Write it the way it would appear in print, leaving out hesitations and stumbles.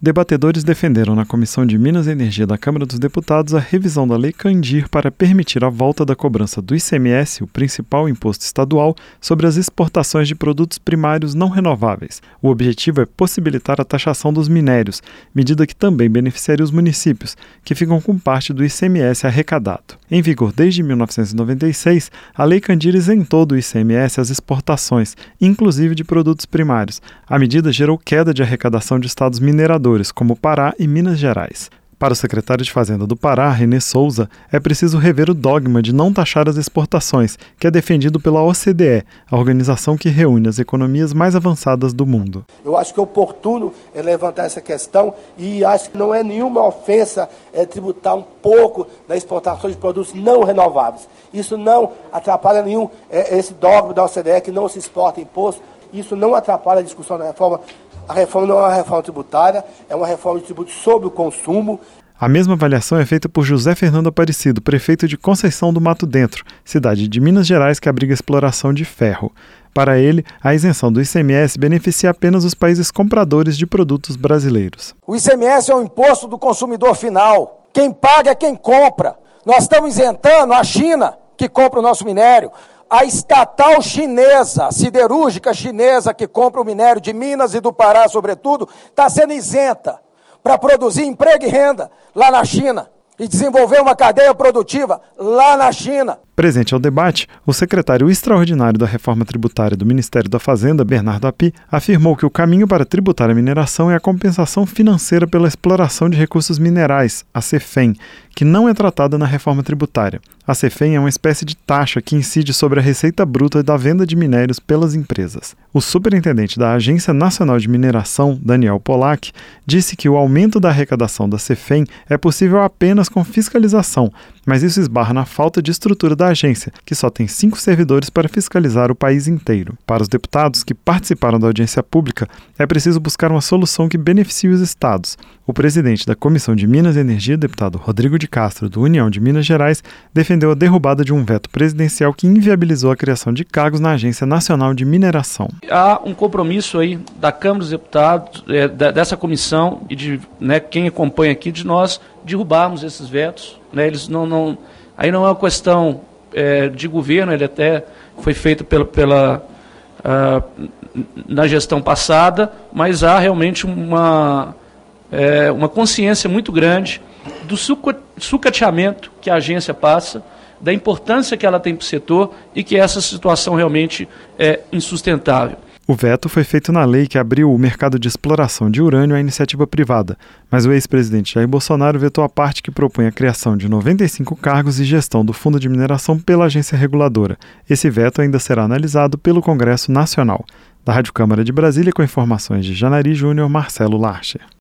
Debatedores defenderam na Comissão de Minas e Energia da Câmara dos Deputados a revisão da Lei Candir para permitir a volta da cobrança do ICMS, o principal imposto estadual, sobre as exportações de produtos primários não renováveis. O objetivo é possibilitar a taxação dos minérios, medida que também beneficiaria os municípios, que ficam com parte do ICMS arrecadado. Em vigor desde 1996, a Lei Candir isentou do ICMS as exportações, inclusive de produtos primários. A medida gerou queda de arrecadação de estados mineradores, como Pará e Minas Gerais. Para o secretário de Fazenda do Pará, René Souza, é preciso rever o dogma de não taxar as exportações, que é defendido pela OCDE, a organização que reúne as economias mais avançadas do mundo. Eu acho que é oportuno levantar essa questão e acho que não é nenhuma ofensa tributar um pouco da exportação de produtos não renováveis. Isso não atrapalha nenhum esse dogma da OCDE que não se exporta imposto. Isso não atrapalha a discussão da reforma. A reforma não é uma reforma tributária, é uma reforma de tributo sobre o consumo. A mesma avaliação é feita por José Fernando Aparecido, prefeito de Conceição do Mato Dentro, cidade de Minas Gerais que abriga exploração de ferro. Para ele, a isenção do ICMS beneficia apenas os países compradores de produtos brasileiros. O ICMS é um imposto do consumidor final. Quem paga é quem compra. Nós estamos isentando a China, que compra o nosso minério. A estatal chinesa, siderúrgica chinesa, que compra o minério de Minas e do Pará, sobretudo, está sendo isenta para produzir emprego e renda lá na China e desenvolver uma cadeia produtiva lá na China. Presente ao debate, o secretário extraordinário da Reforma Tributária do Ministério da Fazenda, Bernardo Api, afirmou que o caminho para tributar a mineração é a compensação financeira pela exploração de recursos minerais, a CEFEM, que não é tratada na reforma tributária. A CEFEM é uma espécie de taxa que incide sobre a receita bruta da venda de minérios pelas empresas. O superintendente da Agência Nacional de Mineração, Daniel Polak, disse que o aumento da arrecadação da CEFEM é possível apenas com fiscalização, mas isso esbarra na falta de estrutura da agência, que só tem 5 servidores para fiscalizar o país inteiro. Para os deputados que participaram da audiência pública, é preciso buscar uma solução que beneficie os estados. O presidente da Comissão de Minas e Energia, deputado Rodrigo de Castro, do União de Minas Gerais, defendeu a derrubada de um veto presidencial que inviabilizou a criação de cargos na Agência Nacional de Mineração. Há um compromisso aí da Câmara dos Deputados, dessa comissão e de quem acompanha aqui, de nós derrubarmos esses vetos. Eles aí não é uma questão de governo, ele até foi feito na gestão passada, mas há realmente uma consciência muito grande do sucateamento que a agência passa, da importância que ela tem para o setor e que essa situação realmente é insustentável. O veto foi feito na lei que abriu o mercado de exploração de urânio à iniciativa privada, mas o ex-presidente Jair Bolsonaro vetou a parte que propõe a criação de 95 cargos e gestão do Fundo de Mineração pela agência reguladora. Esse veto ainda será analisado pelo Congresso Nacional. Da Rádio Câmara de Brasília, com informações de Janari Júnior, Marcelo Larcher.